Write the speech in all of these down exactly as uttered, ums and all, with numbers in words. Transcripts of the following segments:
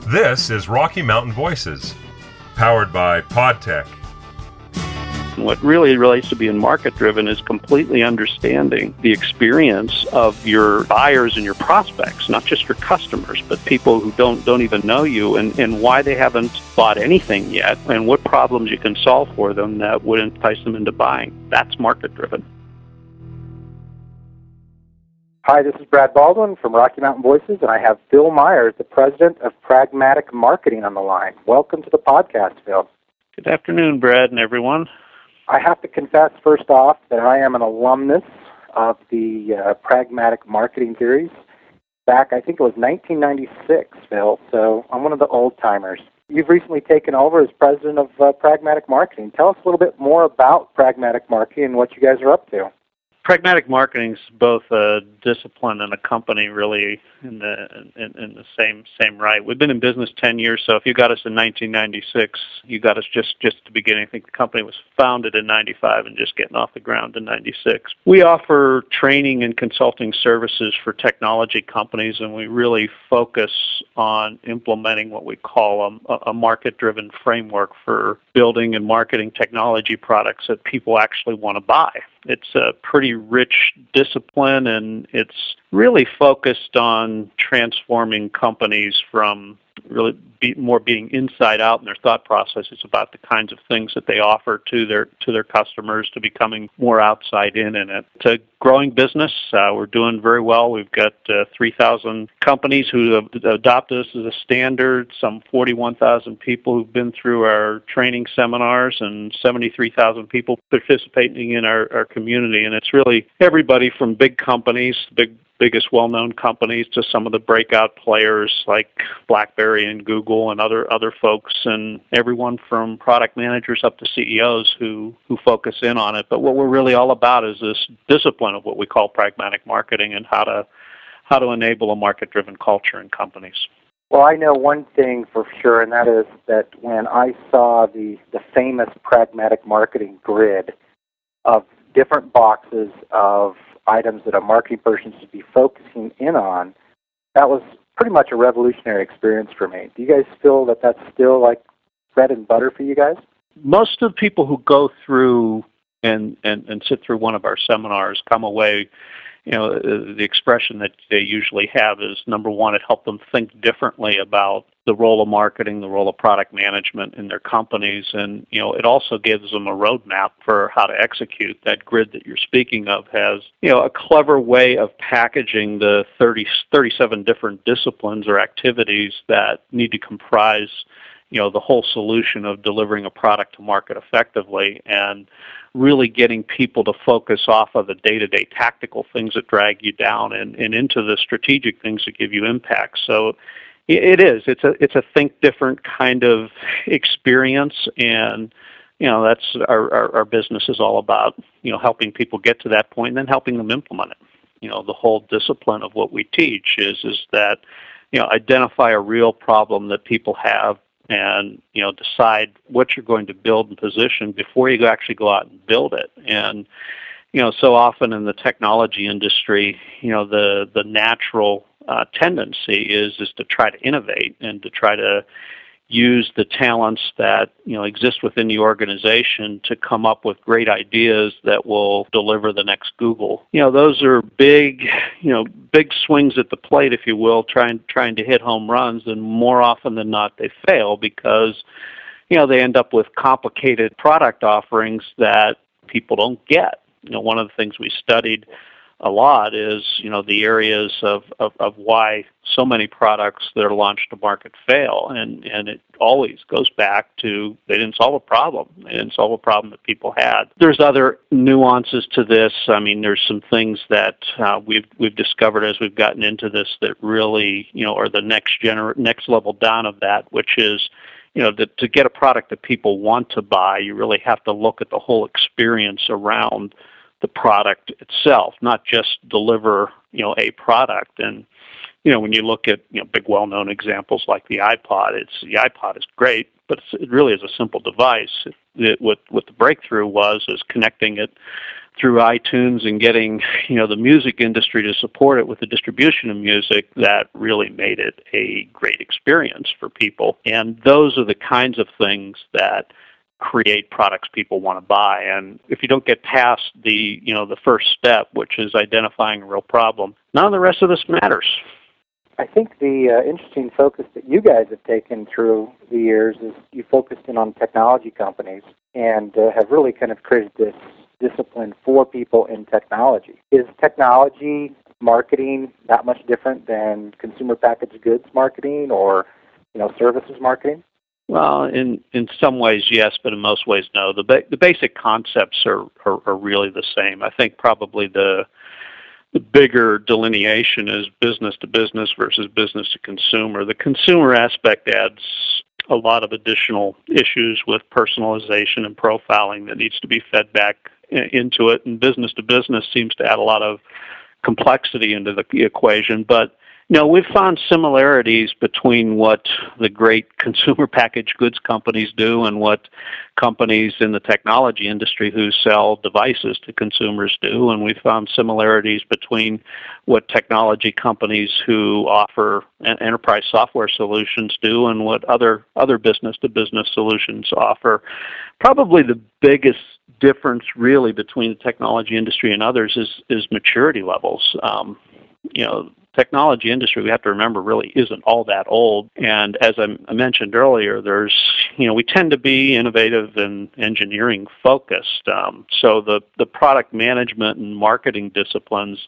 This is Rocky Mountain Voices, powered by PodTech. What really relates to being market-driven is completely understanding the experience of your buyers and your prospects, not just your customers, but people who don't don't even know you, and, and why they haven't bought anything yet, and what problems you can solve for them that would entice them into buying. That's market-driven. Hi, this is Brad Baldwin from Rocky Mountain Voices, and I have Phil Myers, the president of Pragmatic Marketing, on the line. Welcome to the podcast, Phil. Good afternoon, Brad and everyone. I have to confess, first off, that I am an alumnus of the uh, Pragmatic Marketing series. Back, I think it was nineteen ninety-six, Phil, so I'm one of the old-timers. You've recently taken over as president of uh, Pragmatic Marketing. Tell us a little bit more about Pragmatic Marketing and what you guys are up to. Pragmatic marketing is both a discipline and a company, really, in the in, in the same same right. We've been in business ten years, so if you got us in nineteen ninety-six, you got us just, just at the beginning. I think the company was founded in ninety-five and just getting off the ground in ninety-six. We offer training and consulting services for technology companies, and we really focus on implementing what we call a, a market-driven framework for building and marketing technology products that people actually want to buy. It's a pretty rich discipline, and it's really focused on transforming companies from really be more being inside out in their thought processes about the kinds of things that they offer to their to their customers, to becoming more outside in in it. It's a growing business. Uh, we're doing very well. We've got uh, three thousand companies who have adopted us as a standard, some forty-one thousand people who've been through our training seminars, and seventy-three thousand people participating in our, our community. And it's really everybody from big companies, big biggest well-known companies, to some of the breakout players like BlackBerry and Google and other other folks, and everyone from product managers up to C E Os who, who focus in on it. But what we're really all about is this discipline of what we call pragmatic marketing, and how to how to enable a market-driven culture in companies. Well, I know one thing for sure, and that is that when I saw the, the famous Pragmatic Marketing grid of different boxes of items that a marketing person should be focusing in on, that was pretty much a revolutionary experience for me. Do you guys feel that that's still like bread and butter for you guys? Most of the people who go through and, and, and sit through one of our seminars come away, you know, the expression that they usually have is, number one, it helped them think differently about the role of marketing, the role of product management in their companies, and, you know, it also gives them a roadmap for how to execute. That grid that you're speaking of has, you know, a clever way of packaging the thirty, thirty-seven different disciplines or activities that need to comprise, you know, the whole solution of delivering a product to market effectively, and really getting people to focus off of the day-to-day tactical things that drag you down and, and into the strategic things that give you impact. So it is. It's a it's a think different kind of experience, and, you know, that's our, our, our business is all about, you know, helping people get to that point and then helping them implement it. You know, the whole discipline of what we teach is is that, you know, identify a real problem that people have, and, you know, decide what you're going to build and position before you actually go out and build it. And, you know, so often in the technology industry, you know, the the natural uh, tendency is is to try to innovate and to try to use the talents that, you know, exist within the organization to come up with great ideas that will deliver the next Google. You know, those are big, you know, big swings at the plate, if you will, trying trying to hit home runs, and more often than not they fail because, you know, they end up with complicated product offerings that people don't get. You know, one of the things we studied a lot is, you know, the areas of, of, of why so many products that are launched to market fail. And, and it always goes back to they didn't solve a problem. They didn't solve a problem that people had. There's other nuances to this. I mean, there's some things that uh, we've we've discovered as we've gotten into this that really, you know, are the next gener- next level down of that, which is, you know, that to get a product that people want to buy, you really have to look at the whole experience around the product itself, not just deliver, you know, a product. And, you know, when you look at, you know, big well-known examples like the iPod, it's the iPod is great, but it's, it really is a simple device. It, it, what what the breakthrough was is connecting it through iTunes and getting, you know, the music industry to support it with the distribution of music, that really made it a great experience for people. And those are the kinds of things that create products people want to buy. And if you don't get past the, you know, the first step, which is identifying a real problem, none of the rest of this matters. I think the uh, interesting focus that you guys have taken through the years is you focused in on technology companies and uh, have really kind of created this discipline for people in technology. Is technology marketing that much different than consumer packaged goods marketing or, you know, services marketing? Well, in, in some ways, yes, but in most ways, no. The ba- the basic concepts are, are, are really the same. I think probably the the bigger delineation is business to business versus business to consumer. The consumer aspect adds a lot of additional issues with personalization and profiling that needs to be fed back into it, and business to business seems to add a lot of complexity into the equation. But you know, we've found similarities between what the great consumer packaged goods companies do and what companies in the technology industry who sell devices to consumers do, and we found similarities between what technology companies who offer enterprise software solutions do and what other other business-to-business solutions offer. Probably the biggest difference really between the technology industry and others is, is maturity levels. Um, you know, technology industry, we have to remember, really isn't all that old. And as I mentioned earlier, there's, you know, we tend to be innovative and engineering focused. Um, so the, the product management and marketing disciplines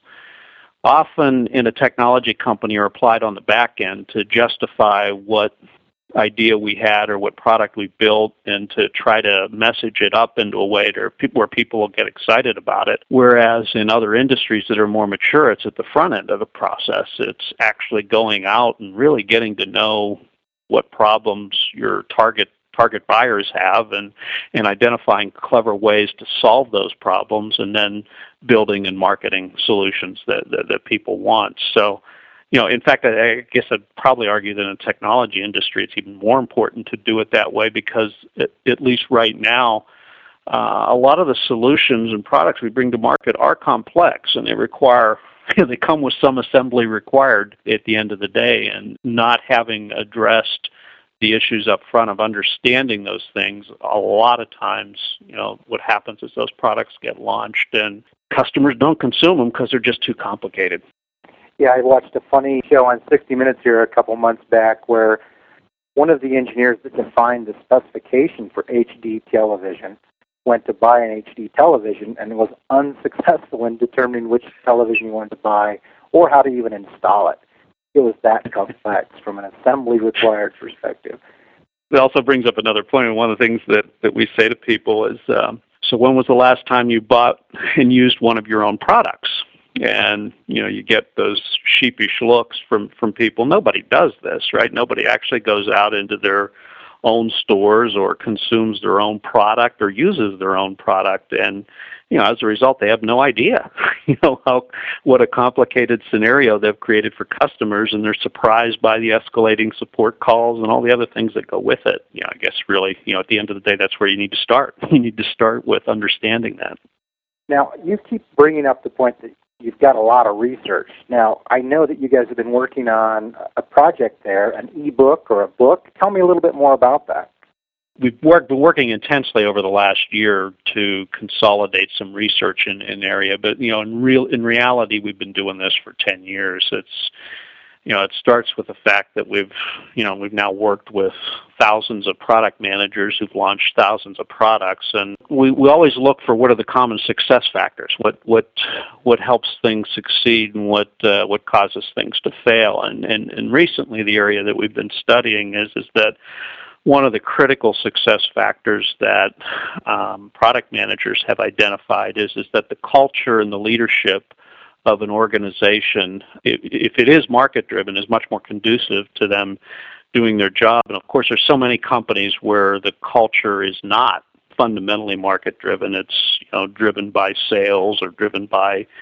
often in a technology company are applied on the back end to justify what idea we had or what product we built and to try to message it up into a way to, where people will get excited about it. Whereas in other industries that are more mature, it's at the front end of the process. It's actually going out and really getting to know what problems your target target buyers have and, and identifying clever ways to solve those problems and then building and marketing solutions that, that, that people want. So You know, in fact, I guess I'd probably argue that in the technology industry, it's even more important to do it that way because, it, at least right now, uh, a lot of the solutions and products we bring to market are complex, and they require, they come with some assembly required at the end of the day, and not having addressed the issues up front of understanding those things, a lot of times, you know, what happens is those products get launched and customers don't consume them because they're just too complicated. Yeah, I watched a funny show on sixty minutes here a couple months back where one of the engineers that defined the specification for H D television went to buy an H D television and was unsuccessful in determining which television he wanted to buy or how to even install it. It was that complex from an assembly required perspective. It also brings up another point, and one of the things that, that we say to people is, um, so when was the last time you bought and used one of your own products? And, you know, you get those sheepish looks from, from people. Nobody does this, right? Nobody actually goes out into their own stores or consumes their own product or uses their own product. And, you know, as a result, they have no idea, you know, how, what a complicated scenario they've created for customers, and they're surprised by the escalating support calls and all the other things that go with it. You know, I guess really, you know, at the end of the day, that's where you need to start. You need to start with understanding that. Now, you keep bringing up the point that you've got a lot of research. Now, I know that you guys have been working on a project there, an e-book or a book. Tell me a little bit more about that. We've worked, been working intensely over the last year to consolidate some research in an area, but you know, in real in reality, we've been doing this for ten years. It's you know, it starts with the fact that we've you know we've now worked with thousands of product managers who've launched thousands of products, and we, we always look for what are the common success factors, what what what helps things succeed, and what uh, what causes things to fail. And, and and recently, the area that we've been studying is is that one of the critical success factors that um, product managers have identified is, is that the culture and the leadership of an organization, if, if it is market-driven, is much more conducive to them doing their job. And of course, there's so many companies where the culture is not fundamentally market-driven. It's you know driven by sales or driven by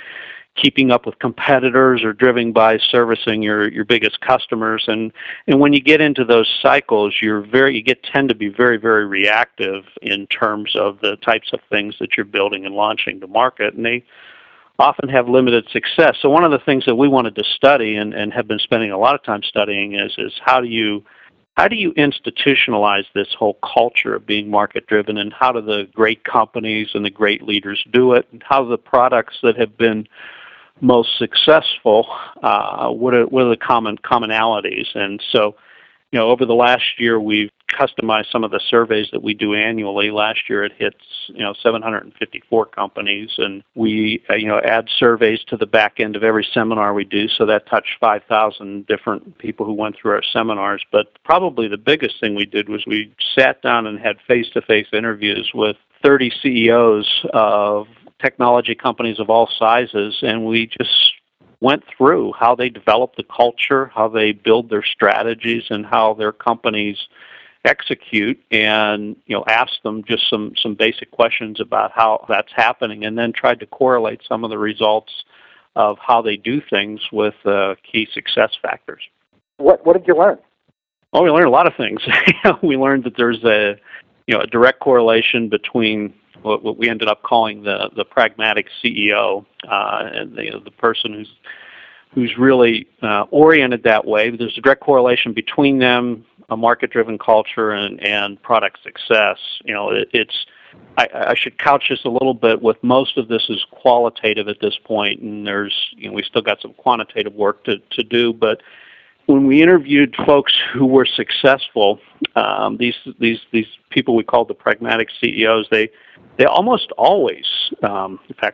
keeping up with competitors or driven by servicing your, your biggest customers. And, and when you get into those cycles, you're very you get tend to be very, very reactive in terms of the types of things that you're building and launching to market, and they often have limited success. So one of the things that we wanted to study and, and have been spending a lot of time studying is is how do you how do you institutionalize this whole culture of being market driven, and how do the great companies and the great leaders do it, and how do the products that have been most successful, uh, what are what are the common commonalities? And so, you know, over the last year, we've customized some of the surveys that we do annually. Last year, it hits you know seven hundred fifty-four companies, and we uh, you know add surveys to the back end of every seminar we do. So that touched five thousand different people who went through our seminars. But probably the biggest thing we did was we sat down and had face-to-face interviews with thirty C E Os of technology companies of all sizes, and we just went through how they develop the culture, how they build their strategies, and how their companies execute, and you know, asked them just some, some basic questions about how that's happening, and then tried to correlate some of the results of how they do things with uh, key success factors. What What did you learn? Well, we learned a lot of things. We learned that there's a you know a direct correlation between what, what we ended up calling the, the pragmatic C E O, uh, and the, the person who's who's really uh, oriented that way. There's a direct correlation between them, a market-driven culture, and, and product success. You know, it, it's I, I should couch this a little bit with most of this is qualitative at this point, and there's you know we still got some quantitative work to, to do, but when we interviewed folks who were successful, um, these these these people we called the pragmatic C E Os, they they almost always, um, in fact,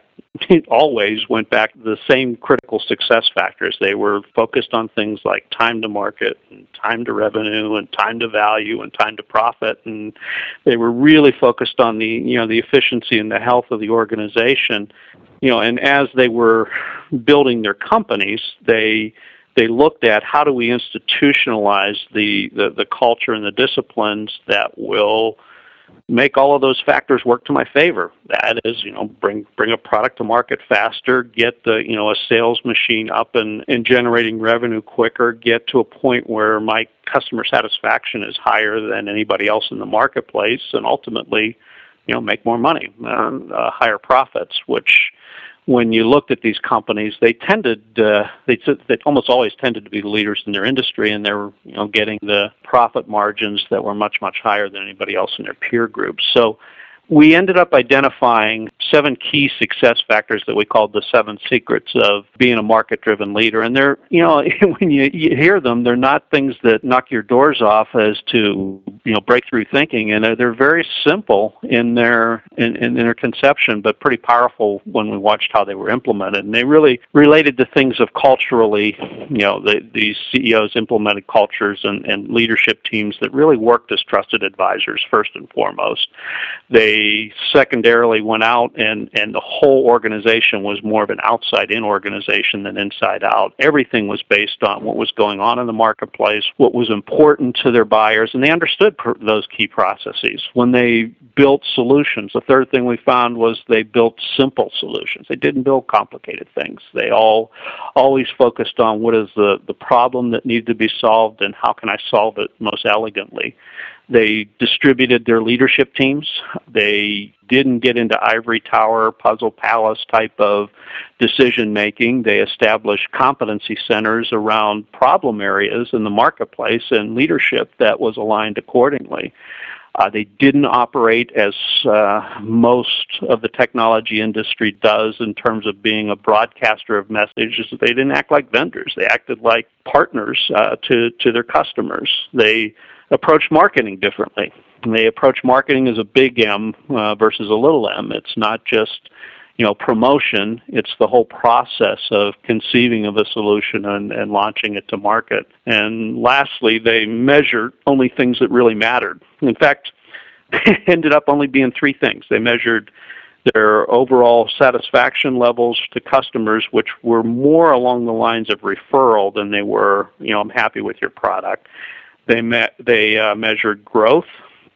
always went back to the same critical success factors. They were focused on things like time to market, and time to revenue, and time to value, and time to profit, and they were really focused on the you know the efficiency and the health of the organization. You know, and as they were building their companies, they They looked at how do we institutionalize the, the, the culture and the disciplines that will make all of those factors work to my favor. That is, you know, bring bring a product to market faster, get the you know a sales machine up and, and generating revenue quicker, get to a point where my customer satisfaction is higher than anybody else in the marketplace, and ultimately, you know, make more money, uh, uh, higher profits, which when you looked at these companies, they tended, uh, they, they almost always tended to be the leaders in their industry, and they were, you know, getting the profit margins that were much, much higher than anybody else in their peer group. So we ended up identifying seven key success factors that we called the seven secrets of being a market-driven leader. And they're, you know, when you, you hear them, they're not things that knock your doors off as to, you know, breakthrough thinking. And they're very simple in their in, in their conception, but pretty powerful when we watched how they were implemented. And they really related to things of culturally, you know, the, these C E Os implemented cultures and, and leadership teams that really worked as trusted advisors first and foremost. They They secondarily went out, and, and the whole organization was more of an outside-in organization than inside-out. Everything was based on what was going on in the marketplace, what was important to their buyers, and they understood pr- those key processes. When they built solutions, the third thing we found was they built simple solutions. They didn't build complicated things. They all always focused on what is the, the problem that needed to be solved and how can I solve it most elegantly. They distributed their leadership teams. They didn't get into ivory tower, puzzle palace type of decision making. They established competency centers around problem areas in the marketplace and leadership that was aligned accordingly. Uh, they didn't operate as uh, most of the technology industry does in terms of being a broadcaster of messages. They didn't act like vendors. They acted like partners uh, to, to their customers. They approach marketing differently. And they approach marketing as a big M uh, versus a little m. It's not just, you know, promotion. It's the whole process of conceiving of a solution and, and launching it to market. And lastly, they measured only things that really mattered. In fact, it ended up only being three things. They measured their overall satisfaction levels to customers, which were more along the lines of referral than they were, you know, I'm happy with your product. They met, they uh, measured growth,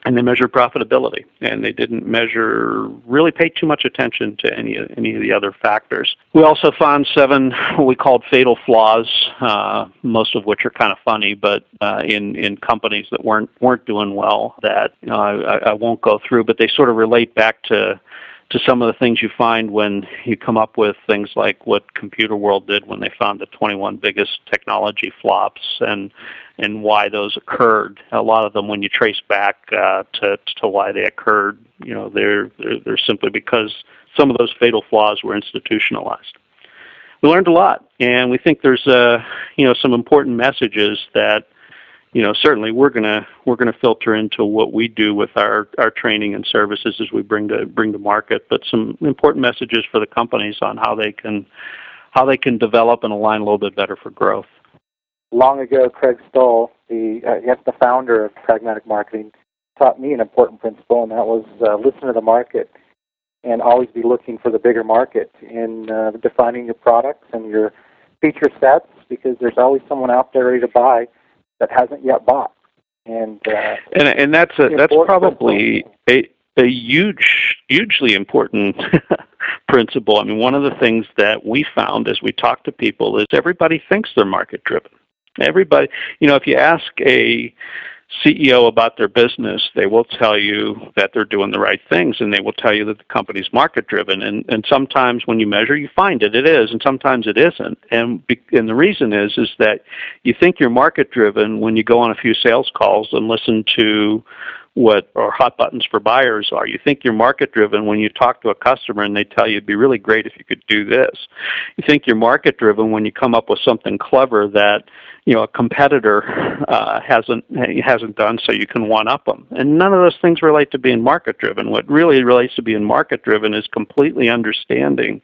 and they measured profitability, and they didn't measure, really pay too much attention to any, any of the other factors. We also found seven what we called fatal flaws, uh, most of which are kind of funny, but uh, in, in companies that weren't weren't doing well that you know, I, I won't go through, but they sort of relate back to to some of the things you find when you come up with things like what Computer World did when they found the twenty-one biggest technology flops and and why those occurred. A lot of them, when you trace back uh, to to why they occurred, you know, they're, they're they're simply because some of those fatal flaws were institutionalized. We learned a lot, and we think there's uh, you know some important messages that you know certainly we're gonna we're gonna filter into what we do with our, our training and services as we bring to bring to market. But some important messages for the companies on how they can how they can develop and align a little bit better for growth. Long ago, Craig Stoll, the uh, yes, the founder of Pragmatic Marketing, taught me an important principle, and that was uh, listen to the market and always be looking for the bigger market in uh, defining your products and your feature sets, because there's always someone out there ready to buy that hasn't yet bought. And uh, and and that's a, that's probably a a huge, hugely important principle. I mean, one of the things that we found as we talk to people is everybody thinks they're market driven. Everybody, you know, if you ask a C E O about their business, they will tell you that they're doing the right things, and they will tell you that the company's market-driven. And, and sometimes when you measure, you find it, it is, and sometimes it isn't. And, be, and the reason is is that you think you're market-driven when you go on a few sales calls and listen to what or hot buttons for buyers are. You think you're market-driven when you talk to a customer and they tell you it'd be really great if you could do this. You think you're market-driven when you come up with something clever that you know a competitor uh, hasn't hasn't done, so you can one-up them. And none of those things relate to being market-driven. What really relates to being market-driven is completely understanding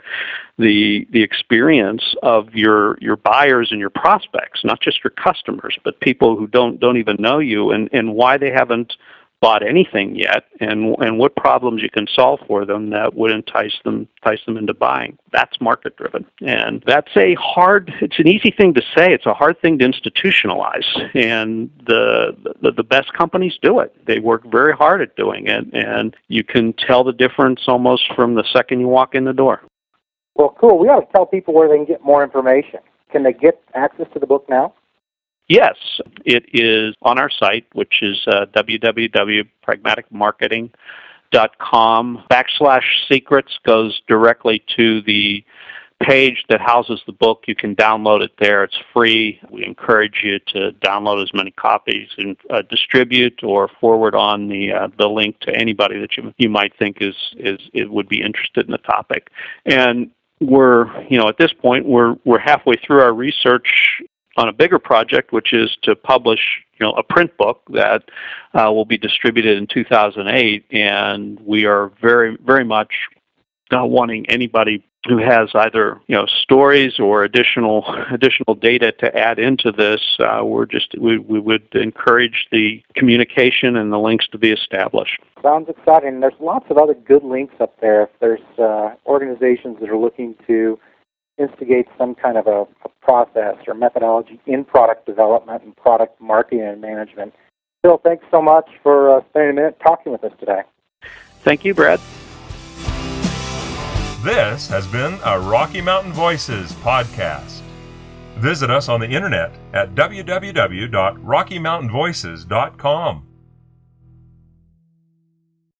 the the experience of your your buyers and your prospects, not just your customers, but people who don't don't even know you, and, and why they haven't bought anything yet, and and what problems you can solve for them that would entice them entice them into buying. That's market driven, and that's a hard. It's an easy thing to say. It's a hard thing to institutionalize, and the the, the best companies do it. They work very hard at doing it, and you can tell the difference almost from the second you walk in the door. Well, cool. We ought to tell people where they can get more information. Can they get access to the book now? Yes, it is on our site, which is uh, w w w dot pragmatic marketing dot com. Backslash secrets goes directly to the page that houses the book. You can download it there. It's free. We encourage you to download as many copies and uh, distribute or forward on the uh, the link to anybody that you you might think is is it would be interested in the topic. And we're you know at this point we're we're halfway through our research on a bigger project, which is to publish, you know, a print book that uh, will be distributed in two thousand eight, and we are very, very much uh, wanting anybody who has either, you know, stories or additional additional data to add into this. Uh, we're just we we would encourage the communication and the links to be established. Sounds exciting. There's lots of other good links up there. If there's uh, organizations that are looking to instigate some kind of a, a process or methodology in product development and product marketing and management. Phil, thanks so much for uh, spending a minute talking with us today. Thank you, Brad. This has been a Rocky Mountain Voices podcast. Visit us on the internet at w w w dot rocky mountain voices dot com.